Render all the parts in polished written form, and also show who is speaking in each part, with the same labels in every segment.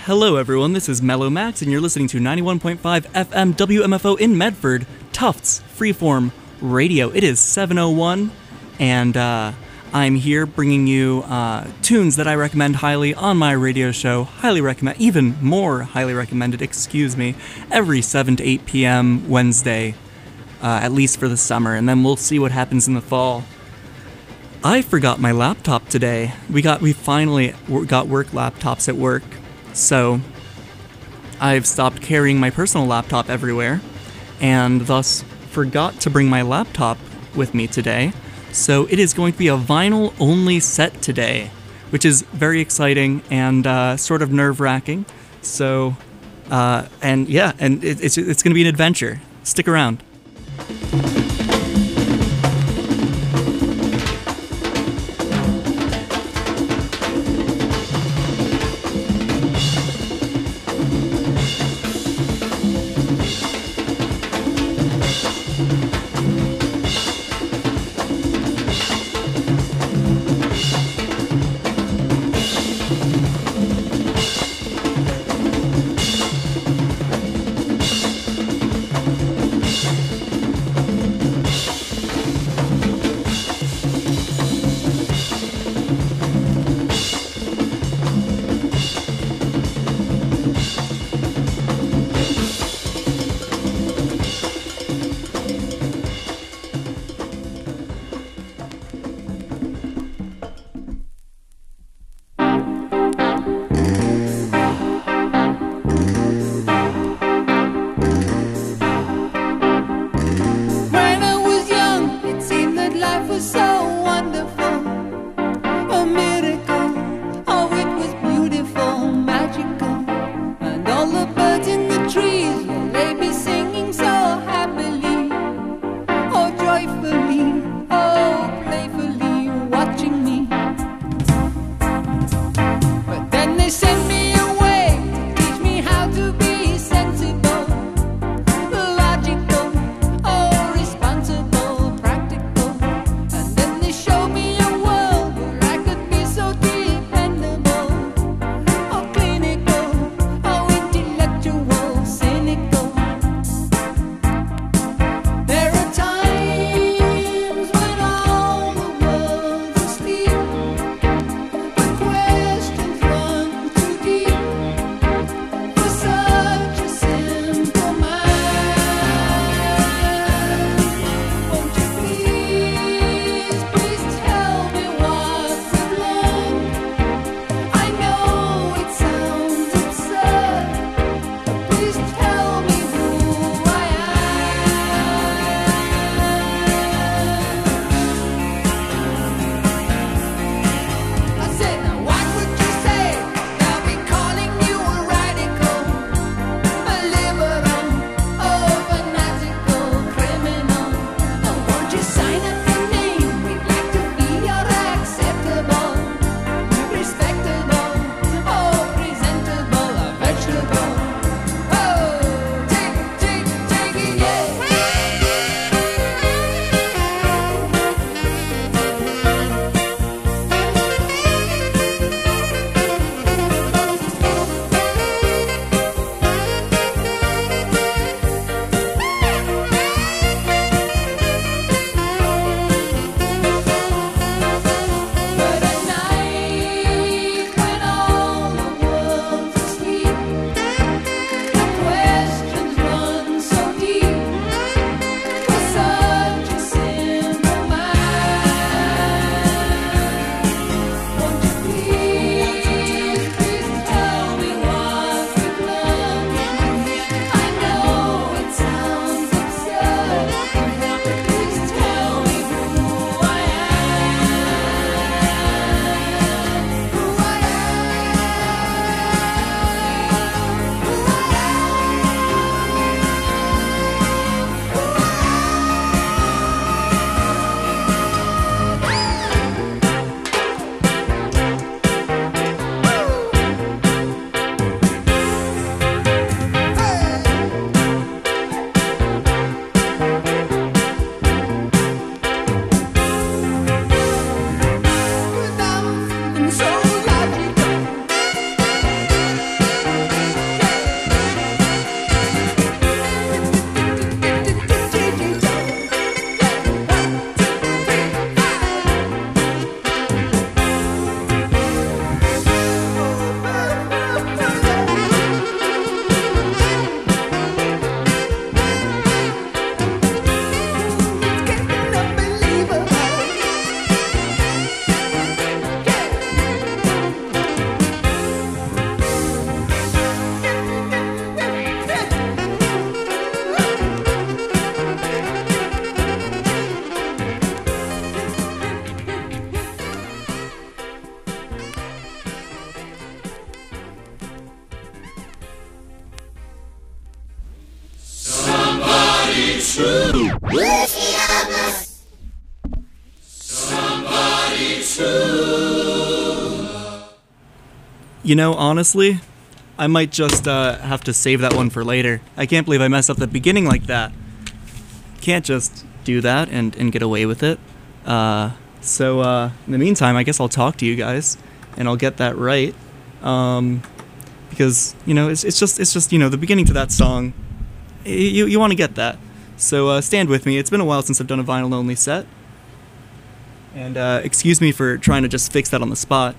Speaker 1: Hello everyone, this is Mellow Max, and you're listening to 91.5 FM WMFO in Medford, Tufts Freeform Radio. It is 7:01, and I'm here bringing you tunes that I recommend highly on my radio show. Highly recommend, even more highly recommended, every 7 to 8 p.m. Wednesday, at least for the summer, and then we'll see what happens in the fall. I forgot my laptop today. We finally got work laptops at work, so I've stopped carrying my personal laptop everywhere, and thus forgot to bring my laptop with me today. So it is going to be a vinyl-only set today, which is very exciting and sort of nerve-wracking. So, it's going to be an adventure. Stick around.
Speaker 2: true. Somebody true.
Speaker 1: You know, honestly, I might just have to save that one for later. I can't believe I messed up the beginning like that. Can't just do that and get away with it. So in the meantime, I guess I'll talk to you guys, and I'll get that right. Because, you know, it's just you know, the beginning to that song, you want to get that. So stand with me. It's been a while since I've done a vinyl-only set. And excuse me for trying to just fix that on the spot.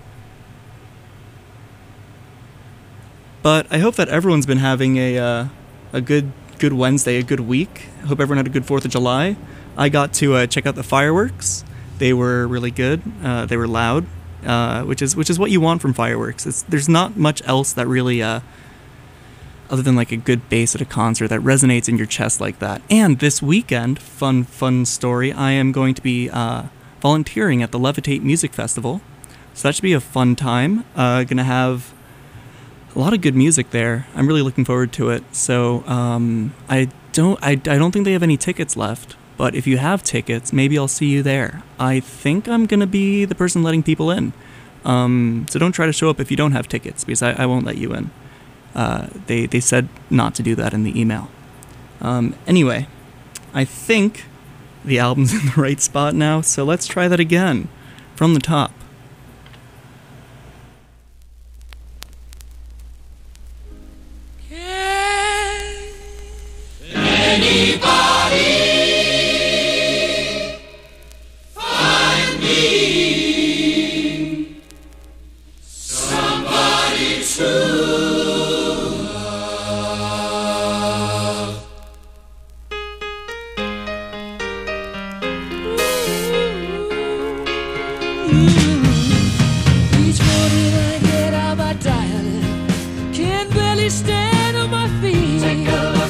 Speaker 1: But I hope that everyone's been having a good Wednesday, a good week. I hope everyone had a good 4th of July. I got to check out the fireworks. They were really good. They were loud, which is what you want from fireworks. There's not much else that really, other than like a good bass at a concert, that resonates in your chest like that. And this weekend, fun story, I am going to be volunteering at the Levitate Music Festival. So that should be a fun time. Gonna have a lot of good music there. I'm really looking forward to it. So I don't think they have any tickets left, but if you have tickets, maybe I'll see you there. I think I'm gonna be the person letting people in. So don't try to show up if you don't have tickets, because I won't let you in. They said not to do that in the email. Anyway, I think the album's in the right spot now, so let's try that again from the top.
Speaker 2: Anybody find me somebody true love?
Speaker 3: Each morning I get out my diary, can barely stand on my feet. Take a look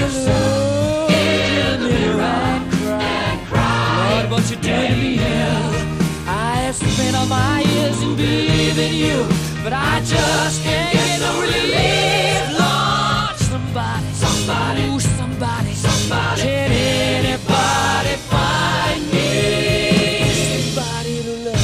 Speaker 3: in the mirror and cry. Lord, what you doing to me here? I have spent all my years in believing you, but I just can't get no relief. Lord, somebody, ooh, somebody, can anybody find me somebody to love?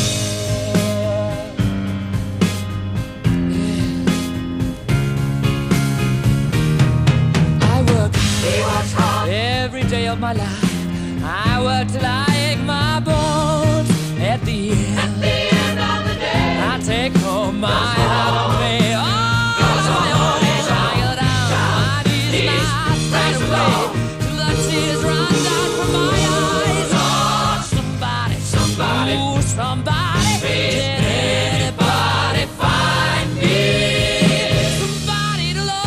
Speaker 3: Every day of my life, I work till I ache my bones. At the end of the day, I take home my heart on me. Oh, my own child down, my knees not straight away, till the tears run down from my eyes. Oh, somebody, ooh, somebody, can anybody find me somebody to love?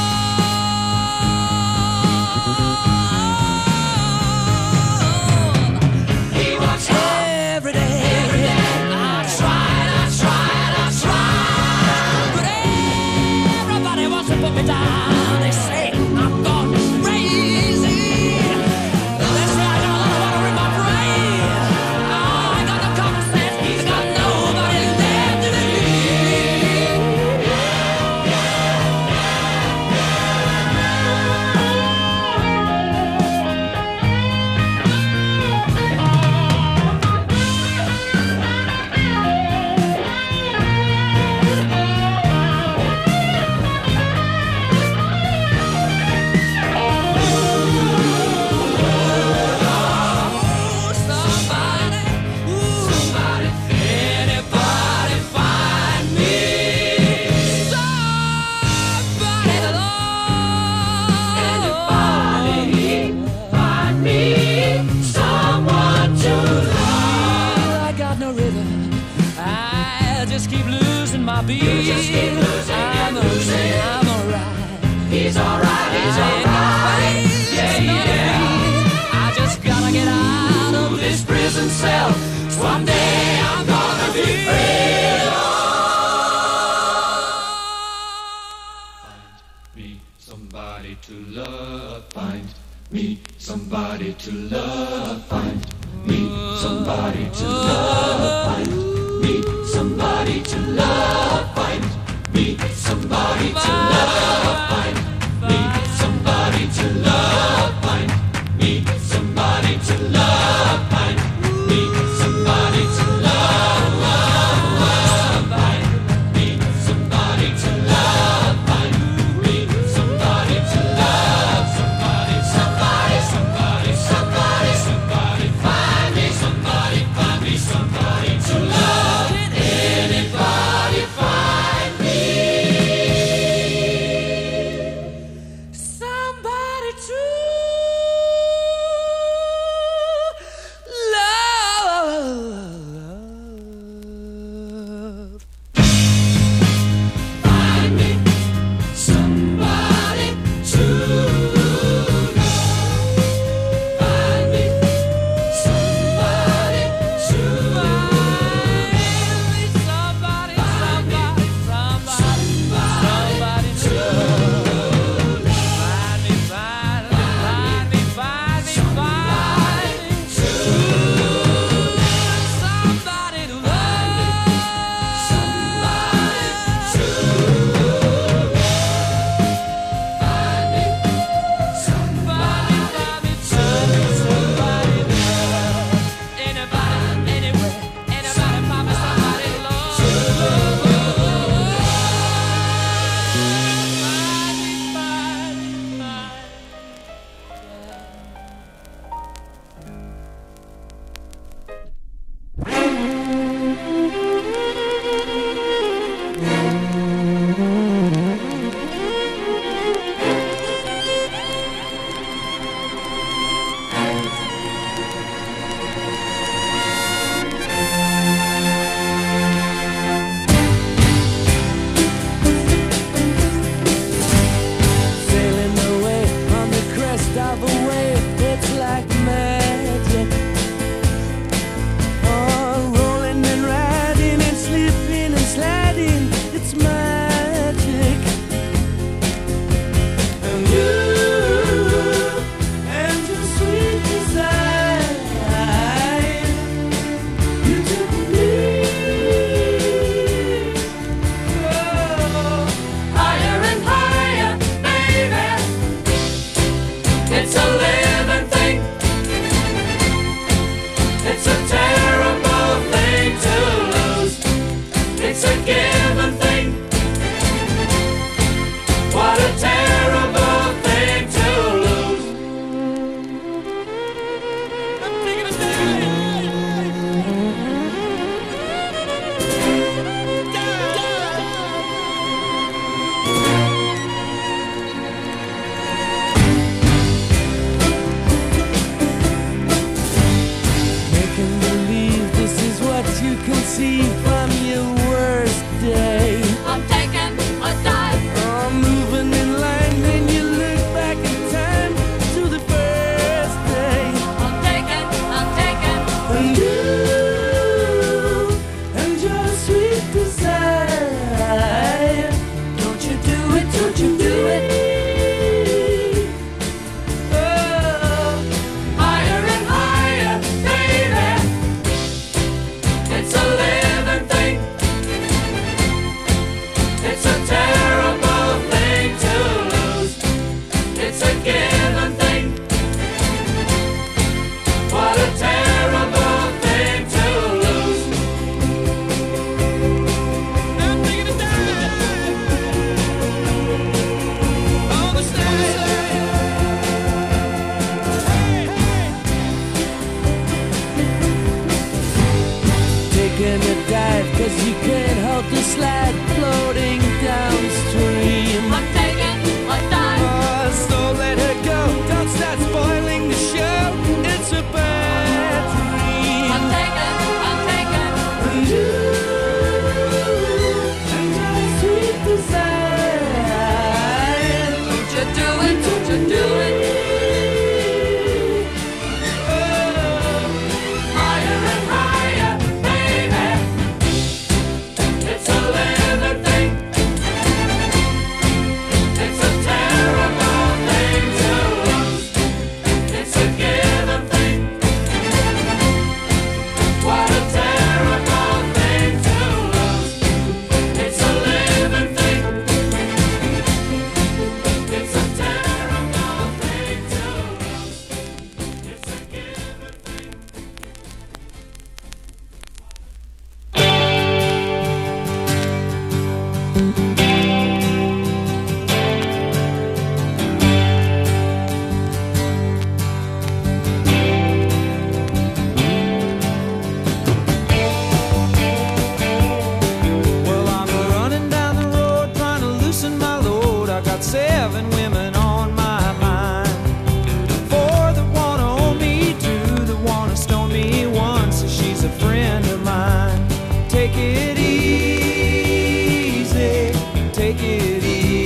Speaker 3: Every day, I tried, but everybody wants to put me down. They say I'm gone crazy. They say I got a lot of water in my brain. I ain't got no common sense. I got nobody left to somebody, anybody find me somebody to love? Anybody find me someone to love? I got no rhythm, I just keep losing my beat. I'm alright. He's alright. I just gotta get out of this prison cell. Someday I'm gonna be free.
Speaker 2: Me somebody to love, find me somebody to love, find me somebody to love, find me somebody to love, find me somebody to love, find me somebody to love, find me
Speaker 3: can see from your worst day.
Speaker 4: I'm taking a dive.
Speaker 3: I'm moving in line, then you look back in time to the first day.
Speaker 4: I'm taking.
Speaker 3: And you and your sweet desire.
Speaker 4: Don't you do it, don't you do it. Higher and higher, baby. It's a living thing. It's a terrible thing to lose. It's a given thing. What a terrible thing to lose. I'm taking a dive on the stage.
Speaker 3: Taking a dive, 'cause you can't help the slide floating downstream.
Speaker 4: I'm taking a dive.
Speaker 3: Oh, so let her go. Don't start spoiling the show. It's a bad dream.
Speaker 4: I'm taking.
Speaker 3: And you and your sweet desire.
Speaker 4: Don't you do it, don't you do it. Higher and higher, baby. It's a living thing. It's a terrible thing to lose. It's a given thing. What a terrible thing to lose. It's a living thing. It's a terrible thing to lose. It's a given thing.
Speaker 3: Well, I'm running down the road trying to loosen my load. I got 7 women on my mind. 4 that wanna own me, 2 that wanna stone me, 1 says she's a friend of mine. Take it easy, take it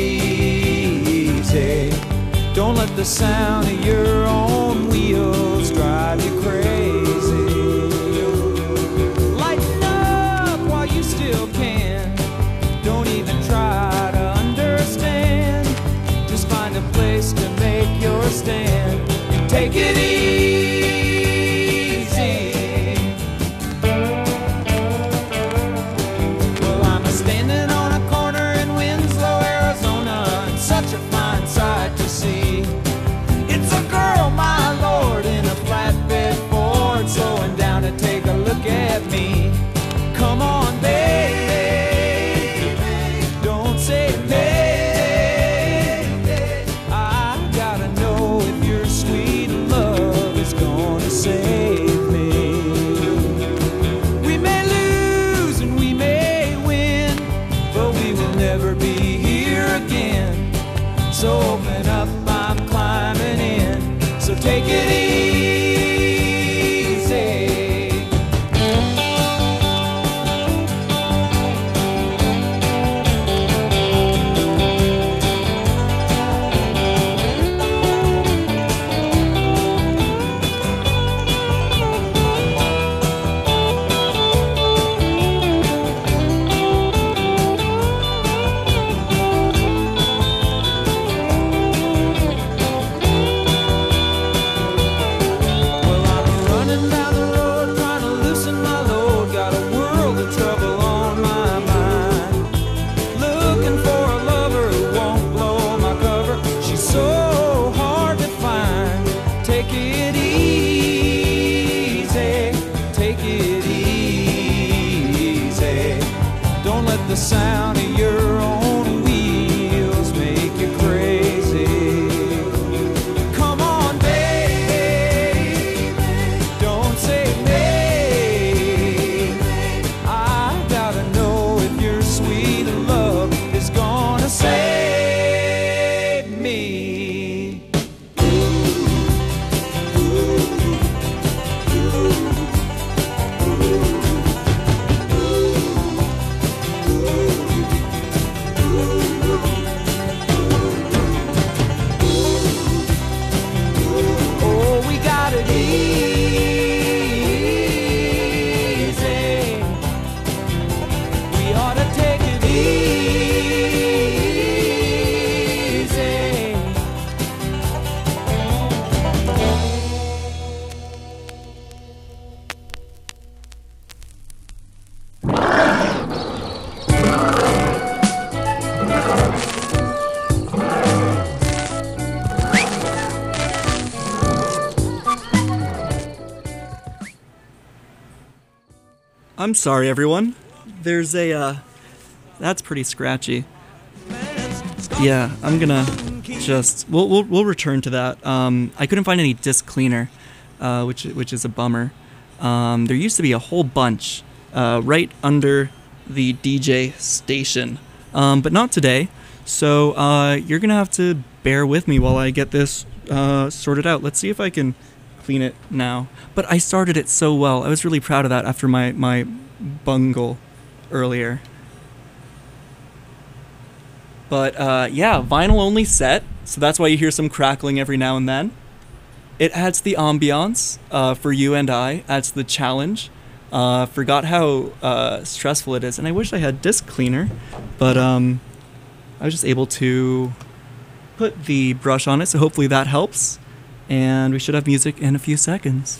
Speaker 3: easy. Don't let the sound of your own wheels drive you crazy. Lighten up while you still can. Don't even try to understand. Just find a place to make your stand. Take it easy. Well, I'm standing on a corner in Winslow, Arizona, and such a fine sight to see. It's a girl, my lord, in a flatbed Ford, slowing down to take a look at me. Come on, baby, don't say maybe. I gotta know if your sweet love is gonna save me. We may lose and we may win, but we will never be here again. So open up, I'm climbing in. So take it easy. the sound of your own wheels make you crazy. Come on, baby, don't say maybe. I gotta know if your sweet love is gonna save me.
Speaker 1: I'm sorry, everyone. There's a, that's pretty scratchy. Yeah, I'm gonna just, we'll return to that. I couldn't find any disc cleaner, which is a bummer. There used to be a whole bunch, right under the DJ station, but not today. So, you're gonna have to bear with me while I get this, sorted out. Let's see if I can clean it now. But I started it so well. I was really proud of that after my bungle earlier. But yeah, vinyl only set, so that's why you hear some crackling every now and then. It adds the ambiance for you and I, adds the challenge. Forgot how stressful it is, and I wish I had disc cleaner, but I was just able to put the brush on it, so hopefully that helps. And we should have music in a few seconds.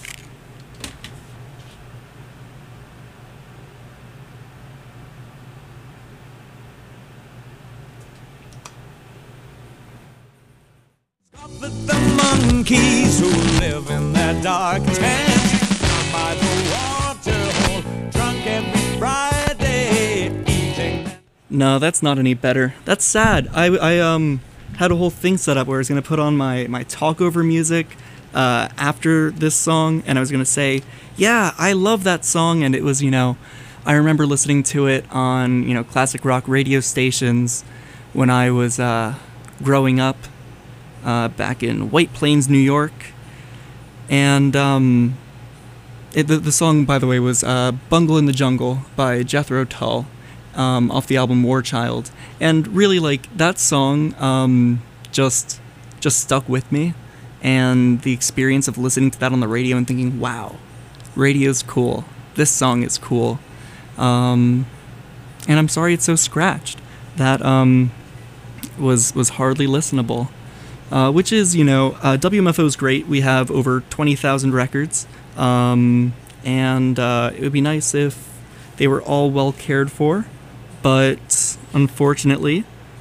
Speaker 5: With the monkeys who live in that dark tent by the water hole, drunk every Friday, eating.
Speaker 1: No, that's not any better. That's sad. I had a whole thing set up where I was going to put on my talk over music after this song, and I was going to say, yeah, I love that song, and it was, I remember listening to it on, classic rock radio stations when I was growing up back in White Plains, New York. And the song, by the way, was Bungle in the Jungle by Jethro Tull, off the album War Child. And really, that song just stuck with me. And the experience of listening to that on the radio and thinking, wow, radio's cool. This song is cool. And I'm sorry it's so scratched. That was hardly listenable. Which is, WMFO is great. We have over 20,000 records. And it would be nice if they were all well cared for. But unfortunately,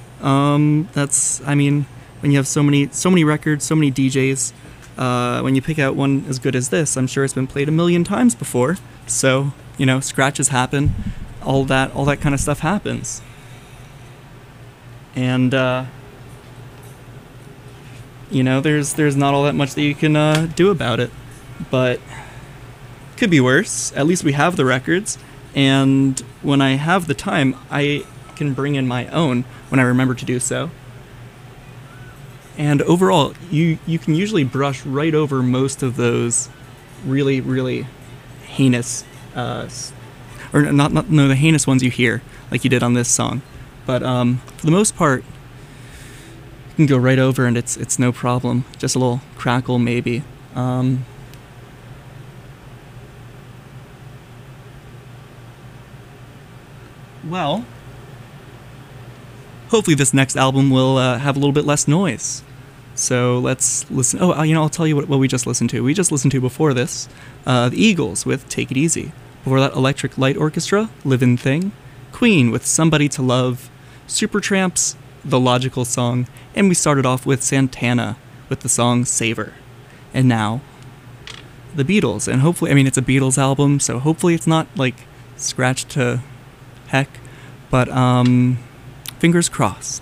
Speaker 1: when you have so many records, so many DJs, when you pick out one as good as this, I'm sure it's been played a million times before. So, scratches happen. All that kind of stuff happens. And, there's not all that much that you can do about it. But could be worse. At least we have the records. And when I have the time, I can bring in my own when I remember to do so. And overall, you can usually brush right over most of those really, really heinous, or not the heinous ones you hear, like you did on this song. But for the most part, you can go right over and it's no problem. Just a little crackle maybe. Well, hopefully this next album will have a little bit less noise. So let's listen. Oh, I'll tell you what we just listened to. We just listened to before this, the Eagles with Take It Easy. Before that, Electric Light Orchestra, Livin' Thing. Queen with Somebody to Love. Supertramps, The Logical Song. And we started off with Santana with the song Savor. And now, the Beatles. And hopefully, it's a Beatles album, so hopefully it's not, scratched to heck. But, fingers crossed.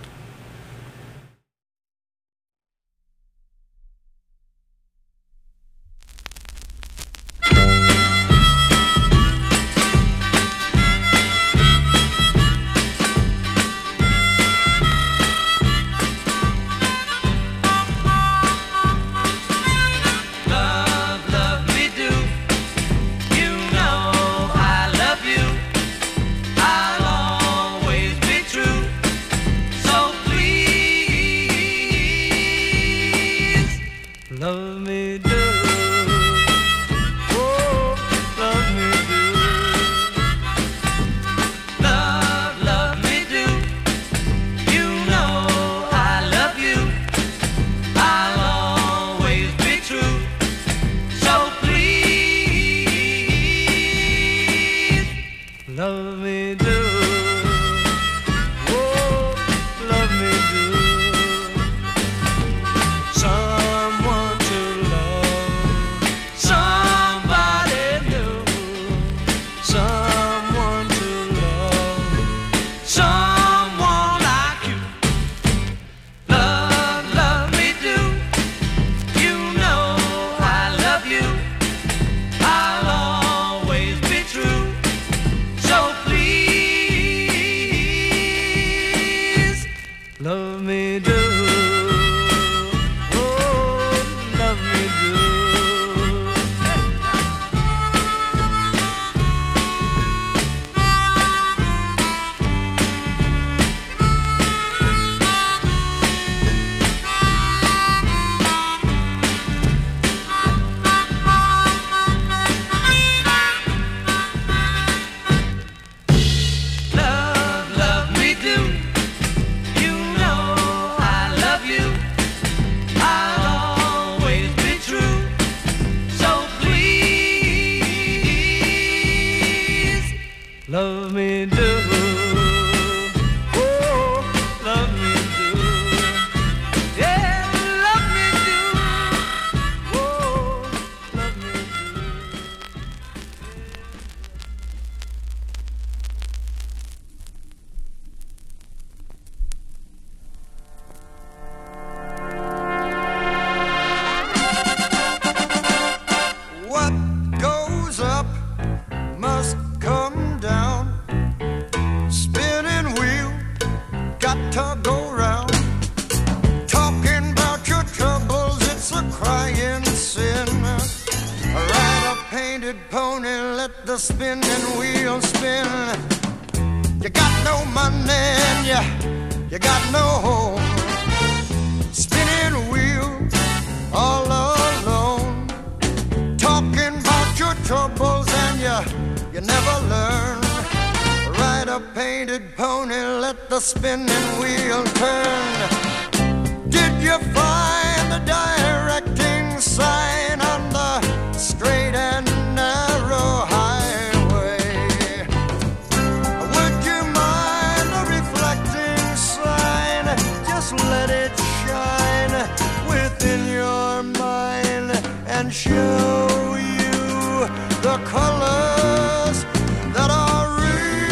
Speaker 6: to go round. Talking about your troubles, it's a crying sin. Ride a painted pony, let the spinning wheel spin. You got no money and you got no home. Spinning wheel all alone. Talking about your troubles and you never learn. Ride a painted pony, let the spinning wheel turn. Did you find the directing sign on the straight and narrow highway? Would you mind the reflecting sign? Just let it shine within your mind and show you the colors that are real.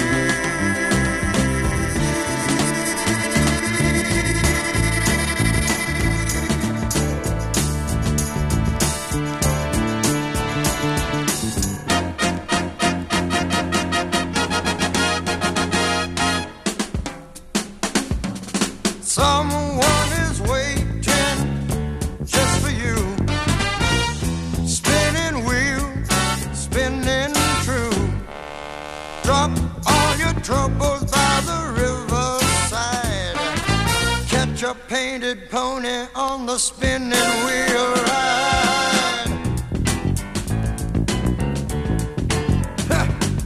Speaker 6: Someone is waiting just for you. Spinning wheel, spinning true. Drop all your troubles by the riverside. Catch a painted pony on the spinning wheel ride. Ha!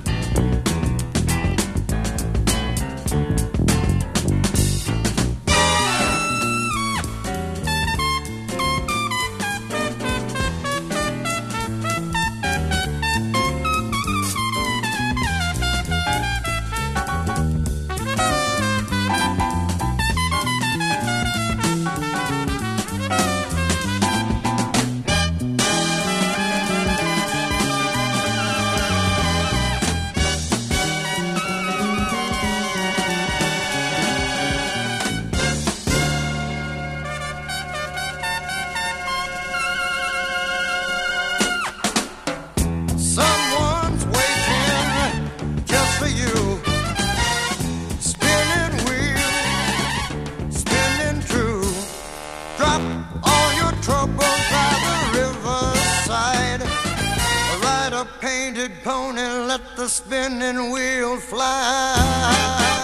Speaker 6: Someone's waiting just for you. Spinning wheel, spinning true. Drop all your troubles by the riverside. Ride a painted pony, let the spinning wheel fly.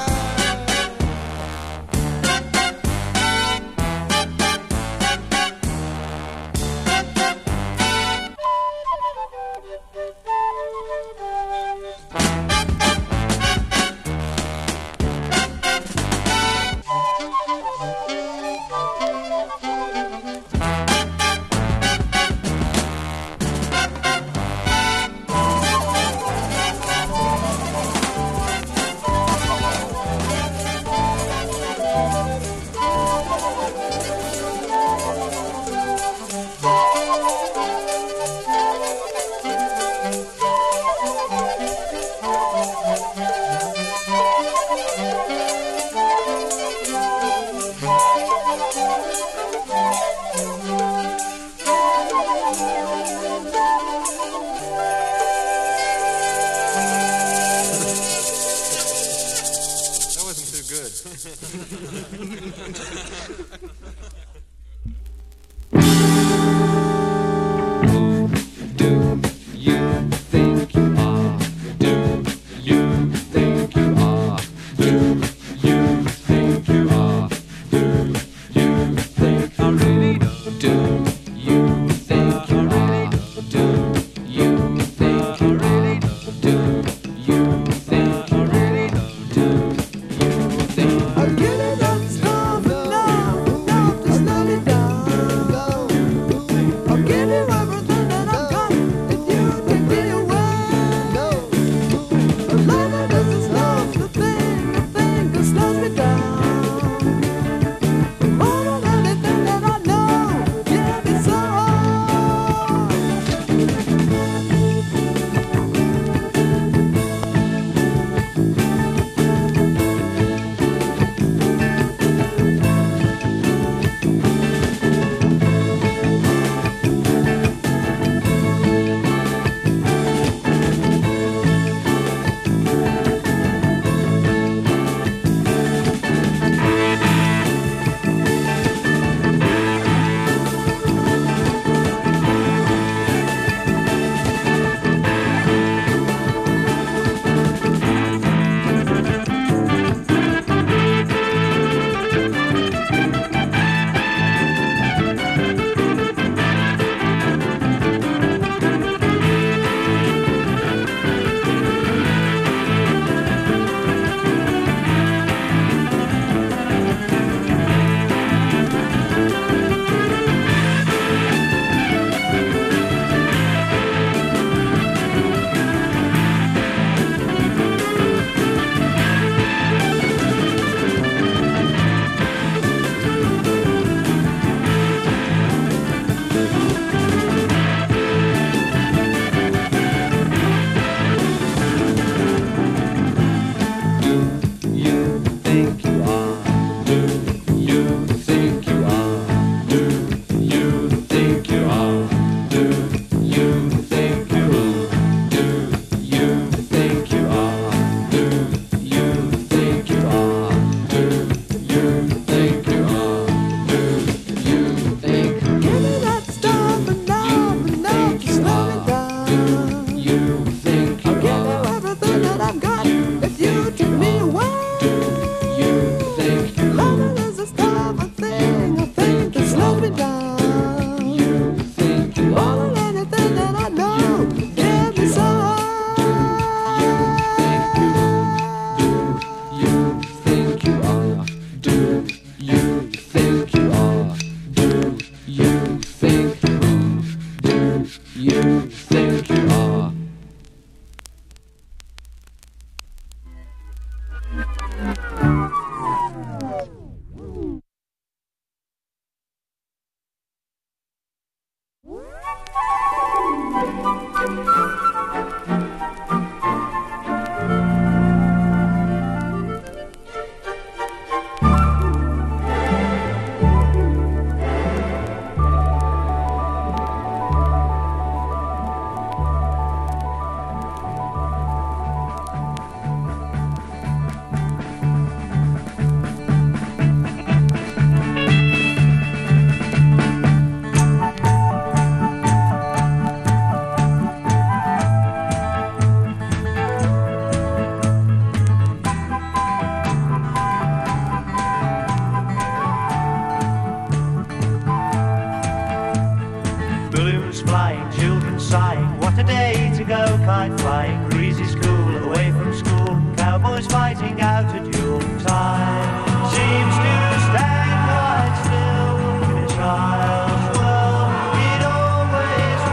Speaker 7: fighting out a duel. Time seems to stand quite still in a child's world. It always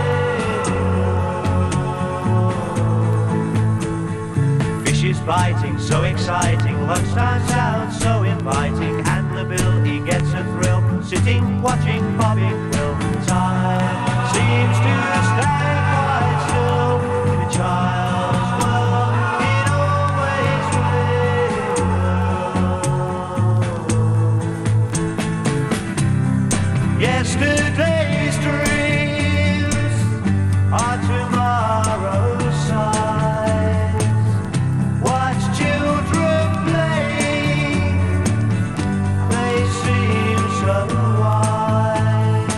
Speaker 7: will. Fishes biting, so exciting. Lunchtime sounds so inviting. And the bill, he gets a thrill. Sitting, watching, bobbing will. Time seems to stand quite still in a child's world. It always will. Yesterday's dreams are tomorrow's sighs. Watch children play, they seem so wise.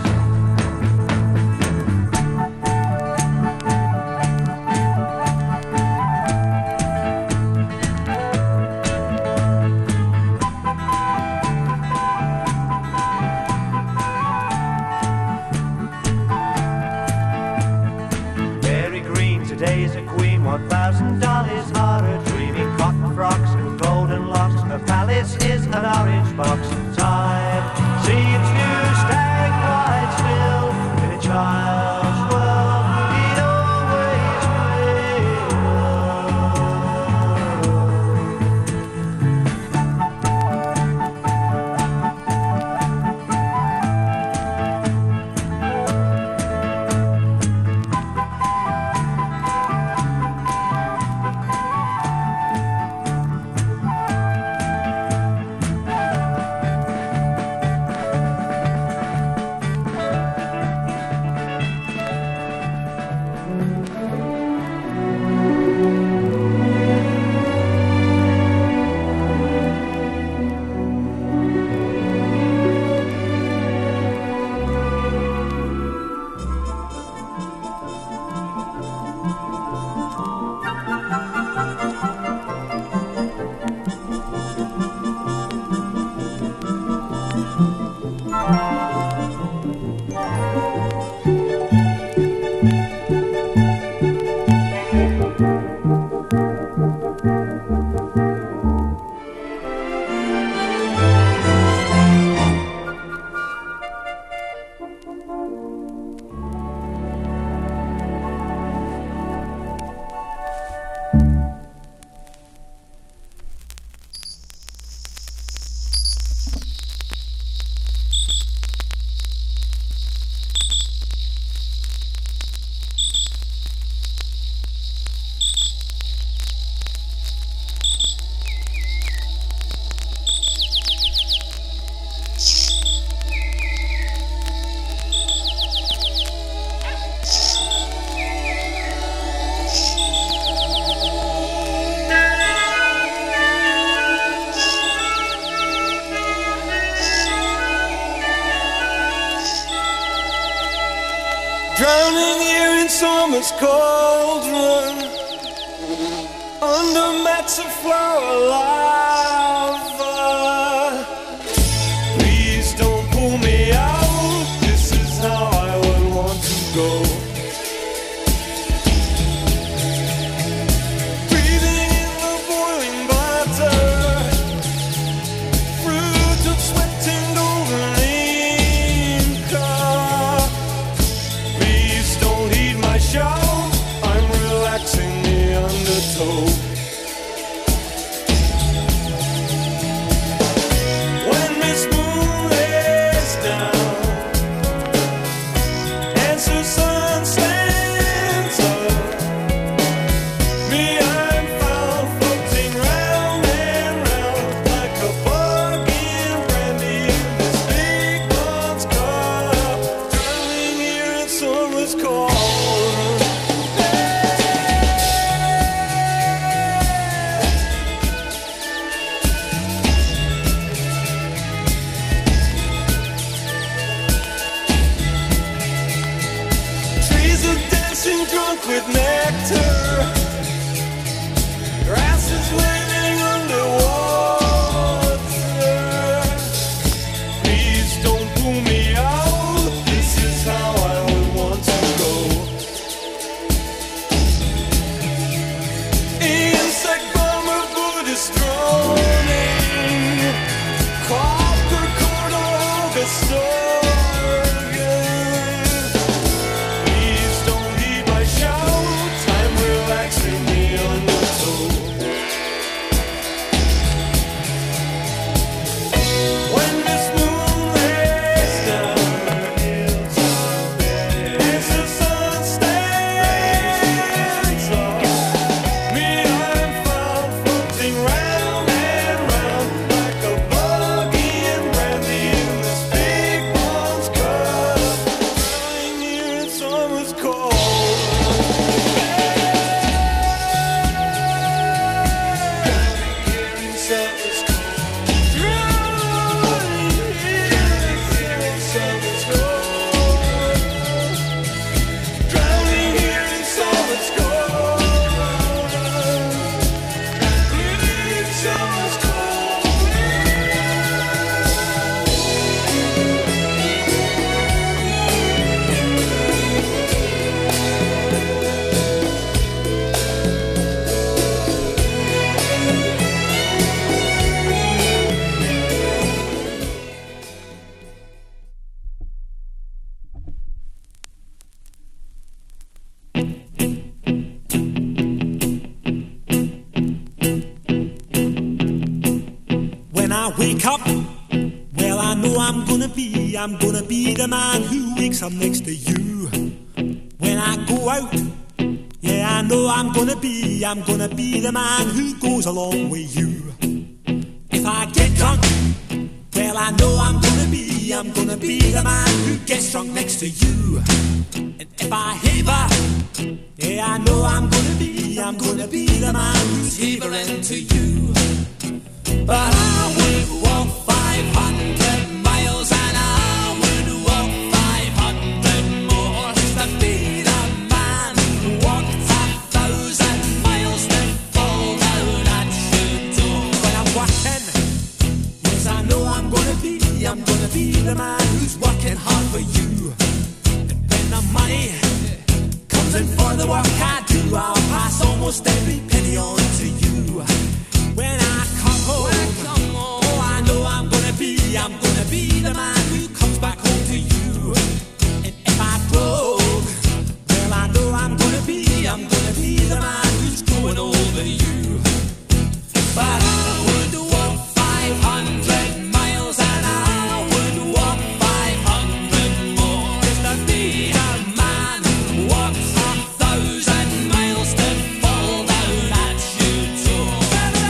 Speaker 7: Mary Green, today's a queen. $1,000 are a dreaming. Cotton frocks and golden locks. Her palace is an orange box. Time seems to stand quite still in a child's world. It always
Speaker 5: Drowning here in summer's cauldron, under mats of flower lava. Please don't pull me out, this is how I would want to go. Breathing in the boiling butter, fruit of sweat and golden inca. Please don't heed my shout, I'm relaxing the undertow. wake up, well, I know I'm gonna be the man who wakes up next to you. When I go out, yeah, I know I'm gonna be the man who goes along with you. If I get drunk, well, I know I'm gonna be the man who gets drunk next to you. And if I haver, yeah, I know I'm gonna be the man who's havering to you. But I would walk 500 miles and I would walk 500 more just to be the man who walked 1,000 miles to fall down at your door. When I'm working, yes, I know I'm gonna be the man who's working hard for you. And when the money comes in for the work I do, I'll pass almost every penny on to you. When I come home, oh, I know I'm gonna be the man who comes back home to you. And if I broke, well, I know I'm gonna be the man who's growing over you. But I would walk 500 miles and I would walk 500 more just to be the man who walks 1,000 miles to fall down at your door.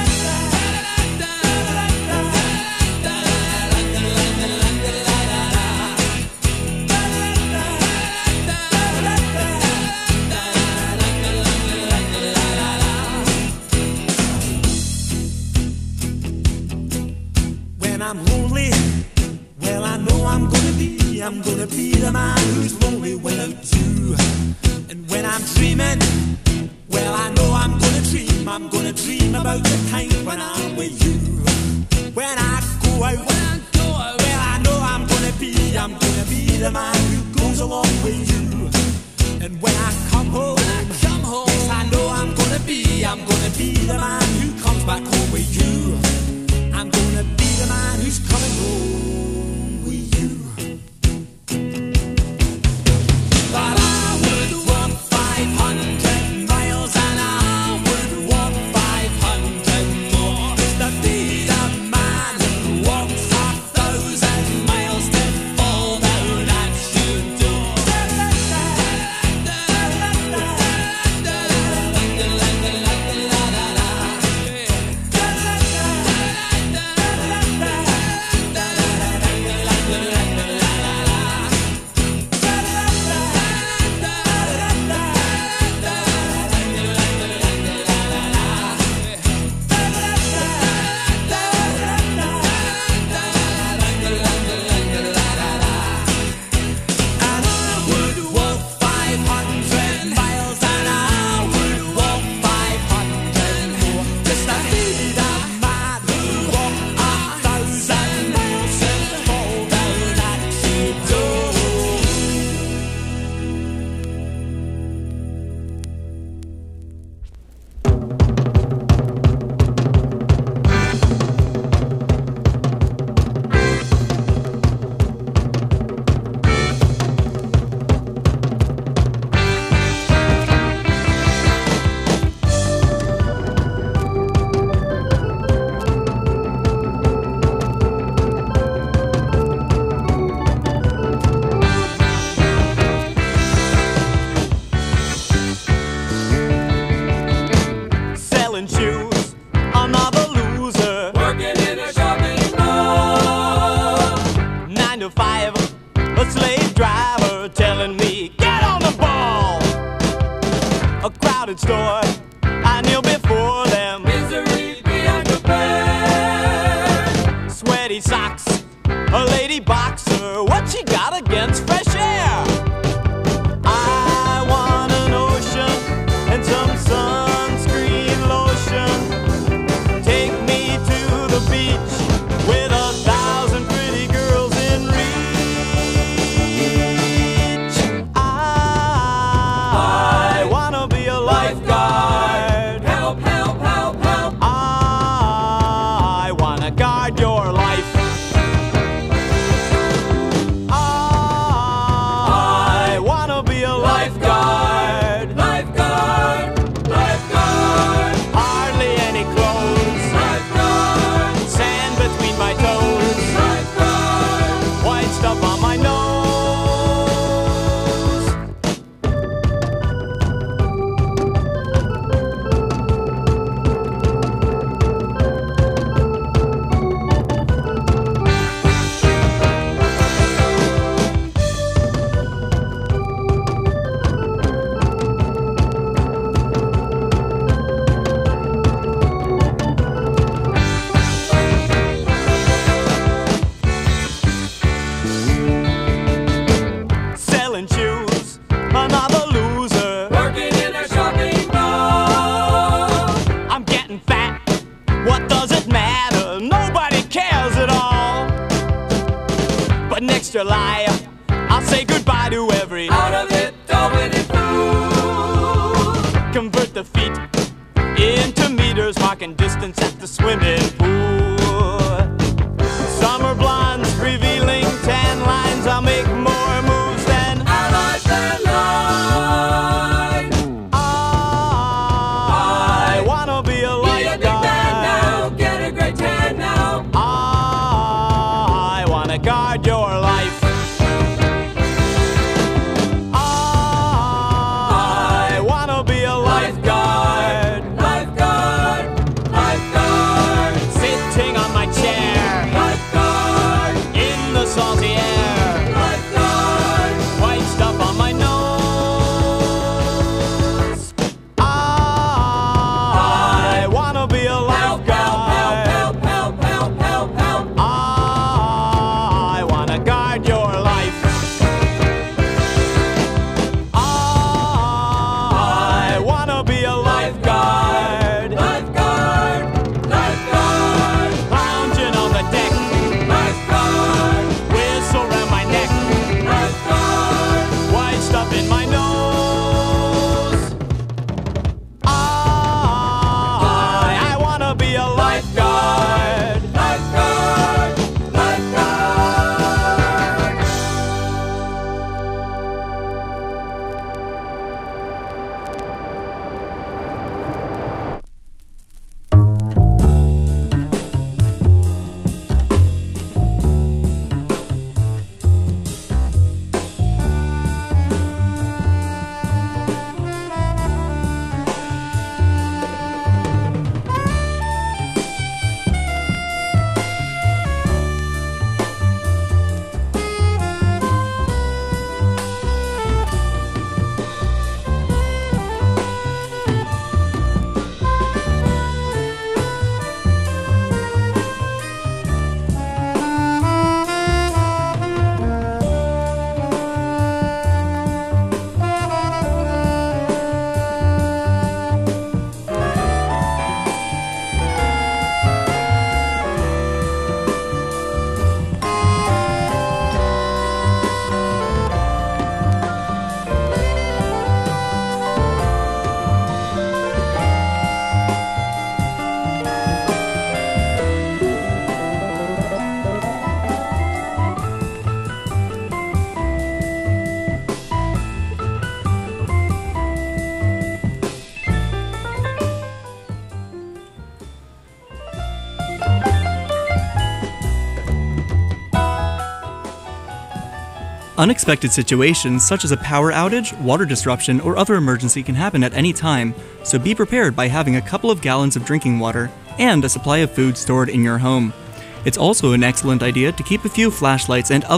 Speaker 5: When I'm lonely, well, I know I'm gonna be the man who's lonely without you. And when I'm dreaming, well, I know I'm gonna dream about the time when I'm with you. When I go out, well, I know I'm gonna be the man who goes along with you. And when I come home, yes, I know I'm gonna be the man who comes back home with you. I'm gonna be the man who's coming home with you. But I would walk 500 miles and I would walk 500 more just to be the man who walks 1,000 miles to fall down at your door. slave driver telling me, get on the ball. A crowded store, I kneel before them.
Speaker 4: Misery beyond compare.
Speaker 5: Sweaty socks, a lady boxer. What she got against fresh air? I want an ocean and some sunscreen lotion. Take me to the beach with 1,000 pretty girls in reach. I wanna be a lifeguard.
Speaker 4: Help, help, help, help.
Speaker 5: I wanna guard your life. I wanna be a lifeguard.
Speaker 4: Lifeguard, lifeguard,
Speaker 5: Hardly any clothes,
Speaker 4: lifeguard,
Speaker 5: sand between my toes,
Speaker 4: lifeguard.
Speaker 5: white stuff on my nose. Selling shoes, another loser.
Speaker 4: Working in a shopping mall.
Speaker 5: I'm getting fat, what does it matter? Nobody cares at all. But next July, I'll say goodbye to every.
Speaker 4: Out of it, dominant food.
Speaker 5: Convert the feet into meters, marking distance at the swimming pool. Summer blondes revealing tan lines. I'll make more moves than
Speaker 4: Allied and line.
Speaker 5: I wanna be a
Speaker 4: Be a big man now,
Speaker 5: lifeguard.
Speaker 4: get a great tan now.
Speaker 5: I wanna guard your life. I wanna be a lifeguard.
Speaker 4: Lifeguard, lifeguard,
Speaker 5: Sitting on my chair
Speaker 4: lifeguard,
Speaker 5: in the salty air.
Speaker 4: lifeguard.
Speaker 5: White stuff on my nose. I wanna be a
Speaker 4: Help, help,
Speaker 5: lifeguard.
Speaker 4: help, help, help, help, help, help.
Speaker 5: I wanna guard your life. I wanna be a lifeguard.
Speaker 4: Lifeguard, lifeguard,
Speaker 5: Lounging on the deck,
Speaker 4: lifeguard,
Speaker 5: whistle round my neck,
Speaker 4: lifeguard.
Speaker 5: white stuff in my nose. I wanna be a lifeguard.
Speaker 4: Lifeguard, lifeguard.
Speaker 1: Unexpected situations such as a power outage, water disruption, or other emergency can happen at any time, so be prepared by having a couple of gallons of drinking water and a supply of food stored in your home. It's also an excellent idea to keep a few flashlights and other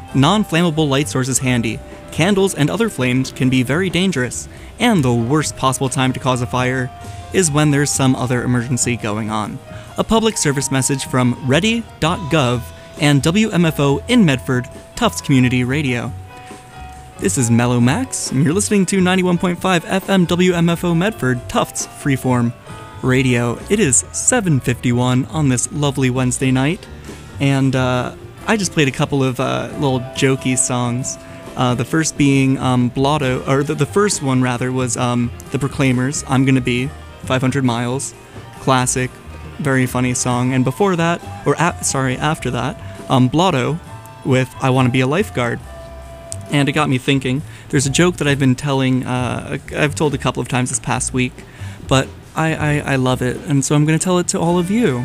Speaker 1: non-flammable light sources handy. Candles and other flames can be very dangerous, and the worst possible time to cause a fire is when there's some other emergency going on. A public service message from ready.gov and WMFO in Medford, Tufts Community Radio. This is Mellow Max, and you're listening to 91.5 FM WMFO Medford, Tufts Freeform Radio. It is 7:51 on this lovely Wednesday night, and I just played a couple of little jokey songs. The first being Blotto, or the first one rather was The Proclaimers, I'm Gonna Be, 500 Miles, classic, very funny song. And before that, after that, Blotto with I Wanna Be a Lifeguard. And it got me thinking, there's a joke that I've been telling, I've told a couple of times this past week, but I love it, and so I'm going to tell it to all of you.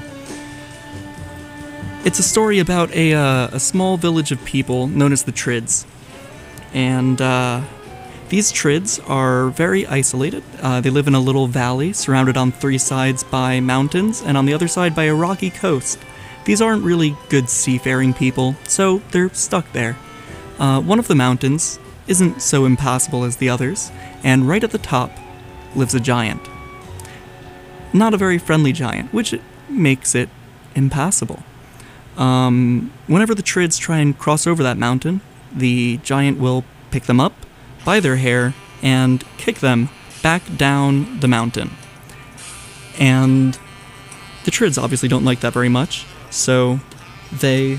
Speaker 1: It's a story about a small village of people known as the Trids. And these Trids are very isolated. They live in a little valley surrounded on three sides by mountains and on the other side by a rocky coast. These aren't really good seafaring people, so they're stuck there. One of the mountains isn't so impassable as the others, and right at the top lives a giant. Not a very friendly giant, which makes it impassable. Whenever the Trids try and cross over that mountain, the giant will pick them up by their hair and kick them back down the mountain. And the Trids obviously don't like that very much, so they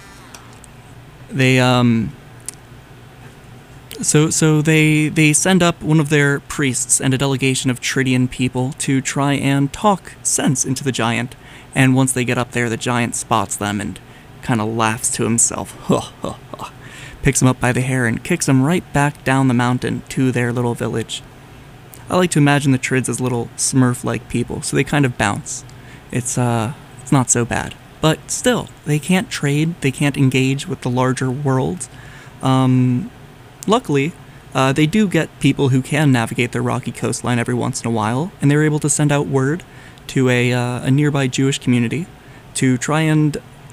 Speaker 1: send up one of their priests and a delegation of Tridian people to try and talk sense into the giant. And once they get up there, the giant spots them and kind of laughs to himself. Picks them up by the hair and kicks them right back down the mountain to their little village. I like to imagine the Trids as little Smurf-like people, so they kind of bounce. It's not so bad. But still, they can't trade, they can't engage with the larger world. Luckily, they do get people who can navigate their rocky coastline every once in a while, and they're able to send out word to a nearby Jewish community to try and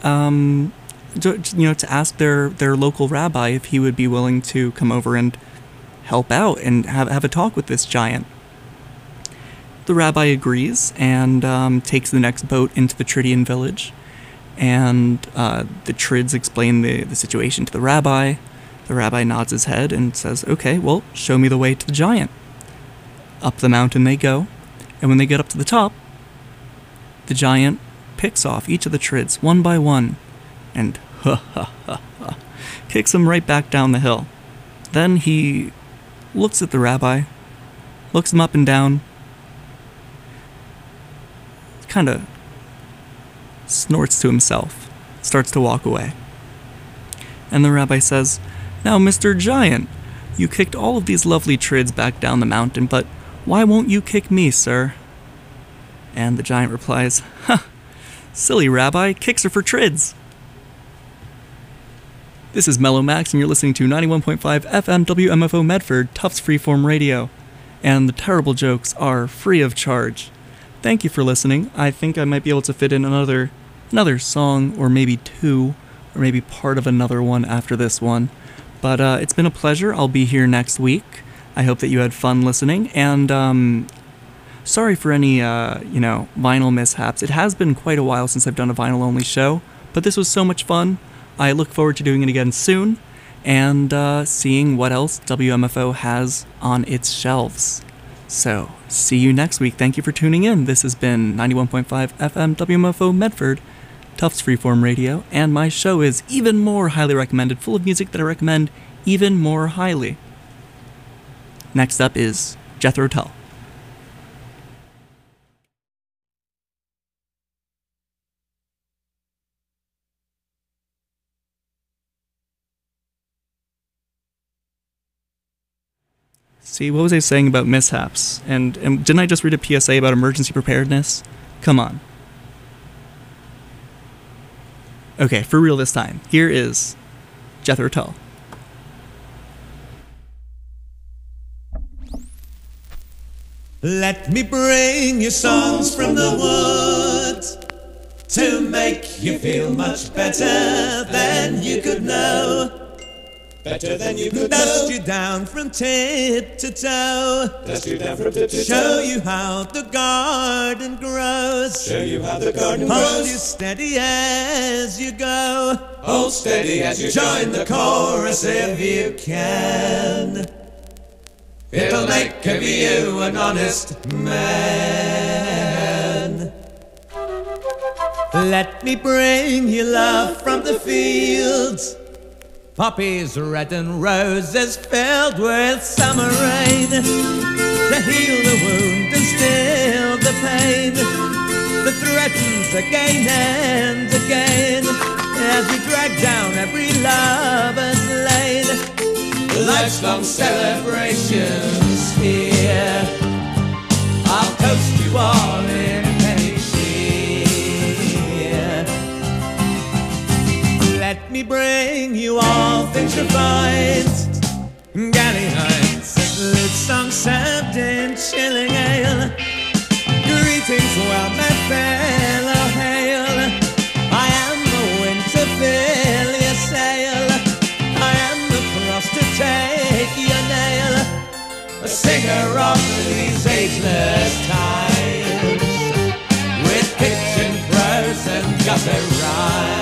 Speaker 1: to ask their local rabbi if he would be willing to come over and help out and have a talk with this giant. The rabbi agrees and takes the next boat into the Tridian village, and the Trids explain the situation to the rabbi. The rabbi nods his head and says, "Okay, well, show me the way to the giant." Up the mountain they go, and when they get up to the top, the giant picks off each of the Trids one by one and kicks them right back down the hill. Then he looks at the rabbi, looks him up and down, kind of snorts to himself, starts to walk away. And the rabbi says, "Now, Mr. Giant, you kicked all of these lovely Trids back down the mountain, but why won't you kick me, sir?" And the giant replies, "Silly rabbi, kicks are for Trids." This is Mellow Max, and you're listening to 91.5 FM WMFO Medford, Tufts Freeform Radio. And the terrible jokes are free of charge. Thank you for listening. I think I might be able to fit in another song, or maybe two, or maybe part of another one after this one. But it's been a pleasure. I'll be here next week. I hope that you had fun listening, and sorry for any, vinyl mishaps. It has been quite a while since I've done a vinyl-only show, but this was so much fun. I look forward to doing it again soon, and seeing what else WMFO has on its shelves. So, see you next week. Thank you for tuning in. This has been 91.5 FM WMFO Medford, Tufts Freeform Radio, and my show is even more highly recommended, full of music that I recommend even more highly. Next up is Jethro Tull. See, what was I saying about mishaps? And didn't I just read a PSA about emergency preparedness? Come on. Okay, for real this time. Here is Jethro Tull.
Speaker 5: Let me bring you songs from the woods to make you feel much better than you could know. better than you could dust you down from tip to toe.
Speaker 2: Dust you down from tip to toe.
Speaker 5: Show you how the garden grows.
Speaker 2: Show you how the garden
Speaker 5: Hold
Speaker 2: grows.
Speaker 5: you steady as you go.
Speaker 2: Hold steady as you
Speaker 5: Join the chorus if you can.
Speaker 2: It'll make of you an honest
Speaker 5: man. Let me bring you love from the fields. Poppies red and roses filled with summer rain, to heal the wound and still the pain that threatens again and again as we drag down every lover's lane. Life's long celebrations here, I'll toast you all in any cheer. Let me bring you all things refined, galley heights, lute songs served in chilling ale. Greetings, well met fellow, hail. I am the wind to fill your sail, I am the frost to take your nail, a singer of these ageless times, with kitchen prose and gutter rhymes.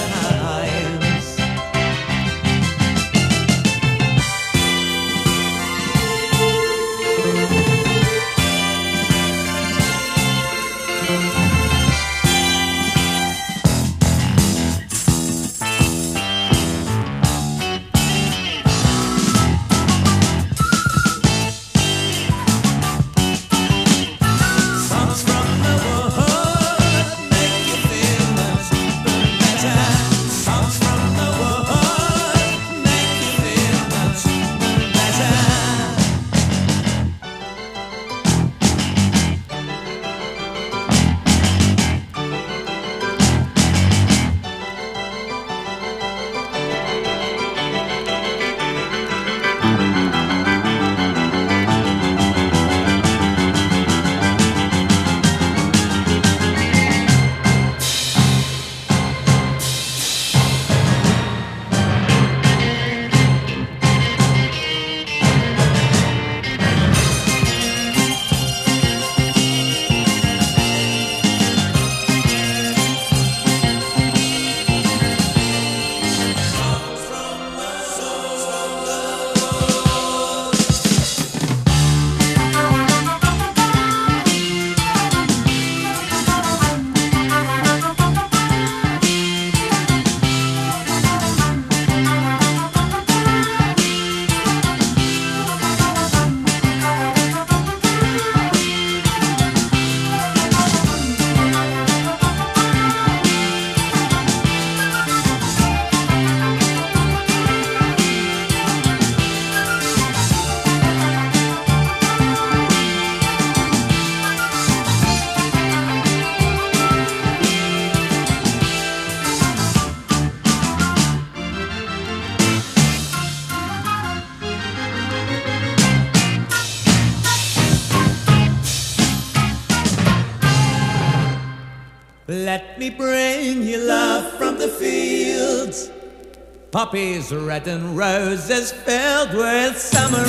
Speaker 5: Let me bring you love from the fields, poppies red and roses filled with summer